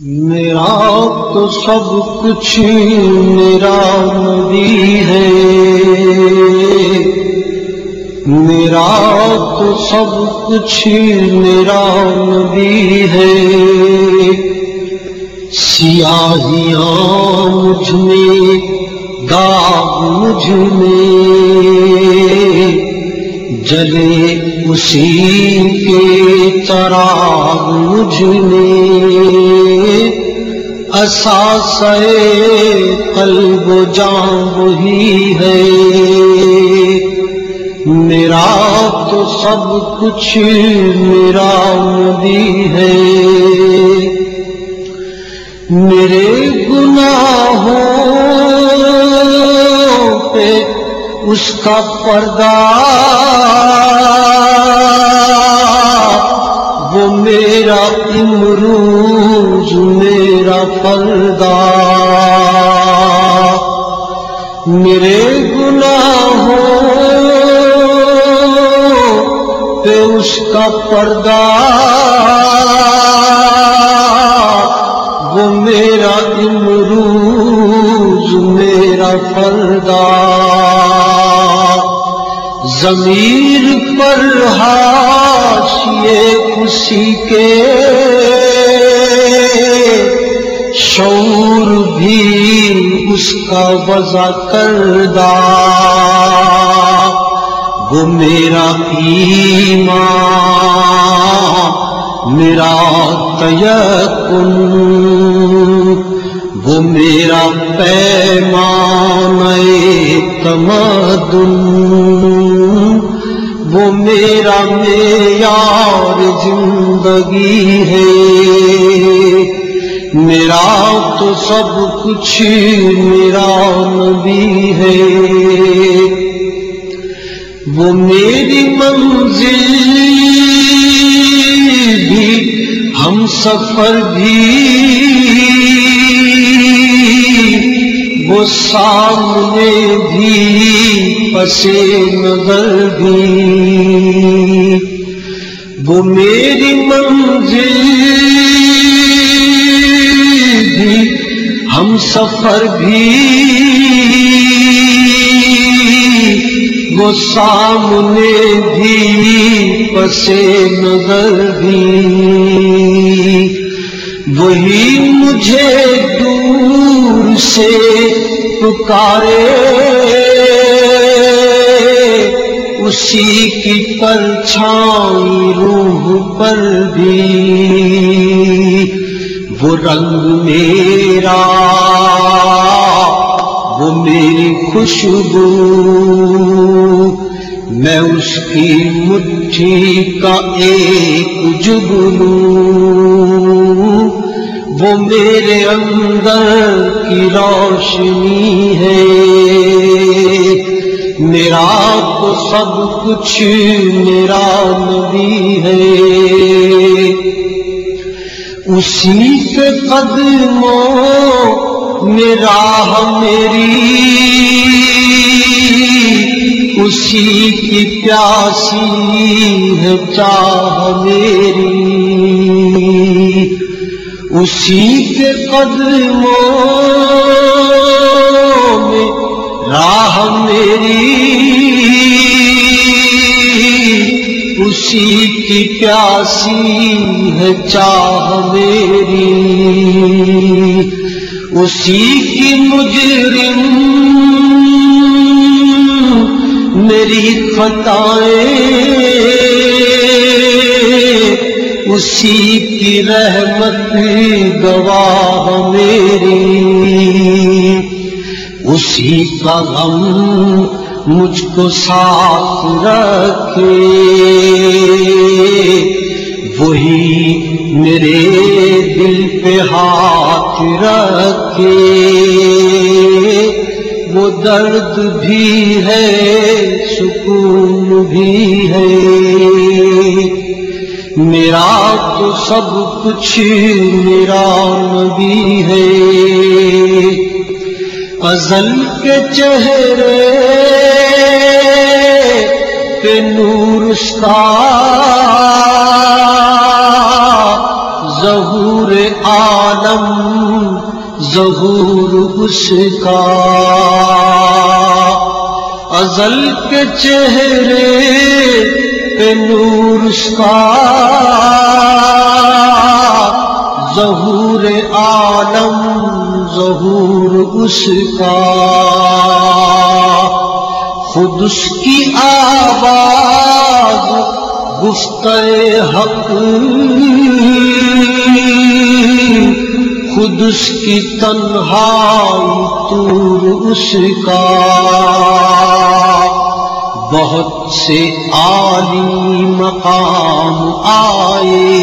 میرا تو سب کچھ میرا نبی ہے، میرا تو سب کچھ میرا نبی ہے۔ سیاہیاں مجھ میں، داغ مجھ میں، جلے اسی کے چراغ مجھ میں۔ اساسِ قلب و جان وہی ہے، میرا تو سب کچھ میرا نبی ہے۔ میرے گناہوں پہ اس کا پردہ، وہ میرا امروز میرا فردا۔ میرے گناہوں پہ اس کا پردہ، وہ میرا امروز میرا فردا۔ ضمیر پر حاشیے اسی کے، شعور بھی اس کا وضع کردہ۔ وہ میرا ایمان، میرا تیقن، وہ میرا پیمانہ تمدن، وہ میرا معیار زندگی ہے۔ میرا تو سب کچھ میرا نبی ہے۔ وہ میری منزل بھی، ہم سفر بھی، وہ سامنے بھی، پس نظر بھی۔ وہ میری منزل بھی، ہم سفر بھی، وہ سامنے بھی، پس نظر بھی۔ وہی مجھے دور سے پکارے، اسی کی پرچھائی روح پر بھی۔ وہ رنگ میرا، وہ میری خوشبو، میں اس کی مٹھی کا ایک جگنو۔ وہ میرے اندر کی روشنی ہے، میرا تو سب کچھ میرا نبی ہے۔ اسی کے قدموں میں راہ میری، اسی کی پیاسی ہے چاہ میری۔ اسی کے قدموں میں راہ میری، اسی کی پیاسی ہے چاہ میری۔ اسی کی مجرم میری خطائیں، اسی کی رحمت گواہ میری۔ اسی کا غم مجھ کو ساتھ رکھے، وہی میرے دل پہ ہاتھ رکھے۔ وہ درد بھی ہے، سکون بھی ہے، میرا تو سب کچھ میرا نبی ہے۔ ازل کے چہرے پہ نور اس کا، ظہور عالم ظہور اس کا، ازل کے چہرے پہ نور اس کا، ظہور عالم ظہور اس کا، خود اس کی آواز گفتہ حق، خود اس کی تنہائی طور اس کا، بہت سے عالی مقام آئے،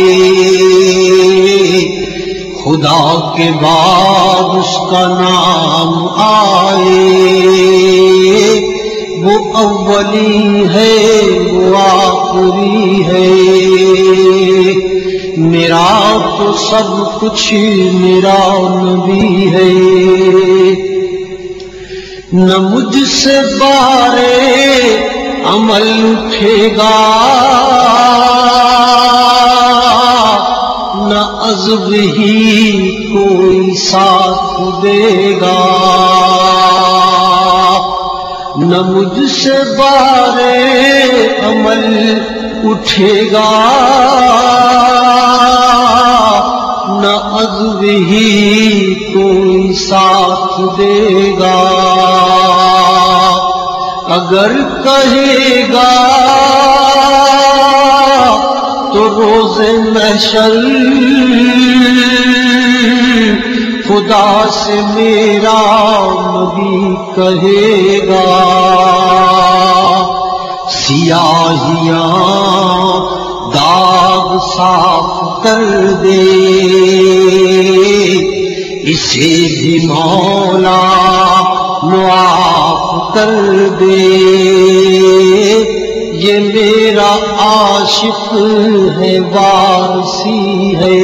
خدا کے بعد اس کا نام آئے، وہ اولی ہے وہ آخری ہے، میرا تو سب کچھ میرا نبی ہے، نہ مجھ سے بارے عمل اٹھے گا، نہ عزب ہی کوئی ساتھ دے گا، نہ مجھ سے بارے عمل اٹھے گا، نہ عزب ہی کوئی ساتھ دے گا، اگر کہے گا تو روز محشر خدا سے میرا نبی کہے گا، سیاہیاں داغ صاف کر دے، اسے بھی مولا معاف کر دے، یہ میرا عاشق ہے وارسی ہے،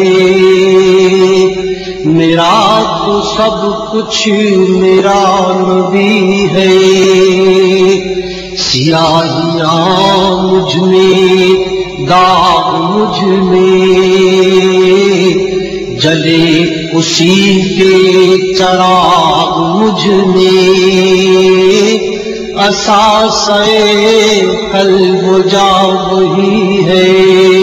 میرا تو سب کچھ میرا نبی ہے، سیاہیاں مجھ میں داغ مجھ میں، جلے اسی کے چراغ مجھ میں، اساسِ قلب و جا وہی ہے،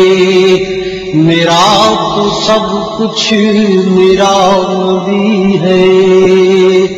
میرا تو سب کچھ میرا نبی ہے۔